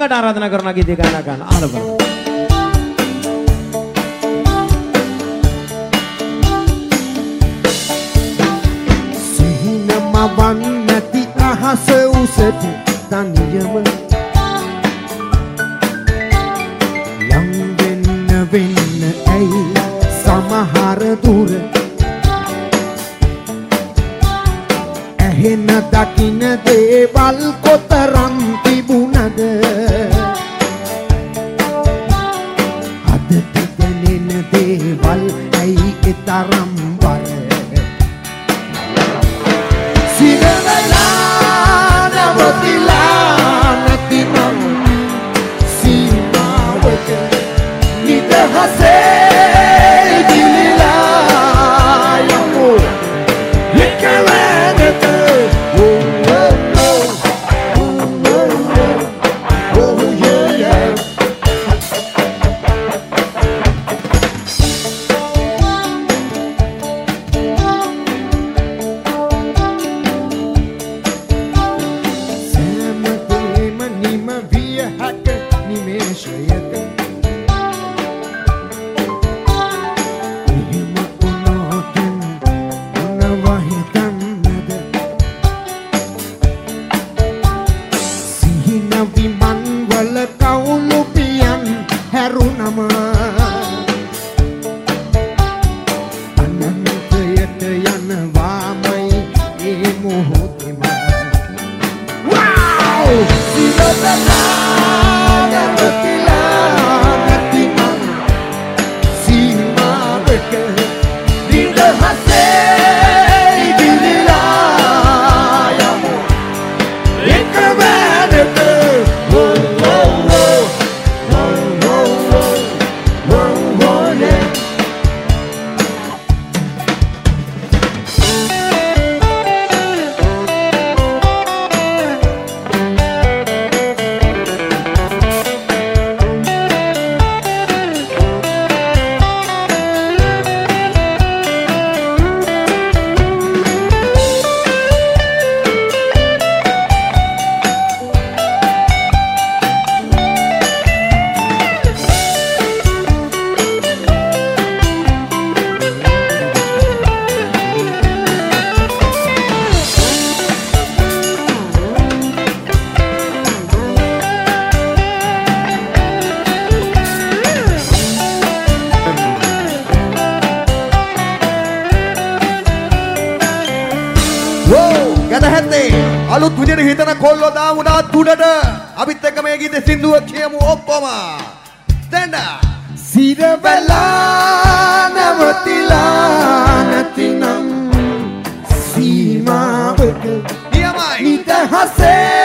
ළඟට ආරාධනා කරන ගීතය ගාන ගන්න අහලා බලන්න. සිහිනම වන්නති අහස උසට තනියම යම් වෙන්න ඇයි සමහර දුර ඇහෙන දකින දේවල් කොතරම් තිබුණද අදට දැනෙන දේවල් ඇයි එතරම් බර සිරවලා නවතිලා නැතිනම් සීමාවක නිදහසේ දිලිලා යමු එකවැනත අලුත් විදිහට හිතන කොල්ලෝ දාමුණා තුඩට අපිත් එක්ක මේ ගීතේ සින්දුව කියමු ඔක්කොම දැන් සිරවලා නවතිලා නැතිනම් සීමාවක නියමයි නිදහසේ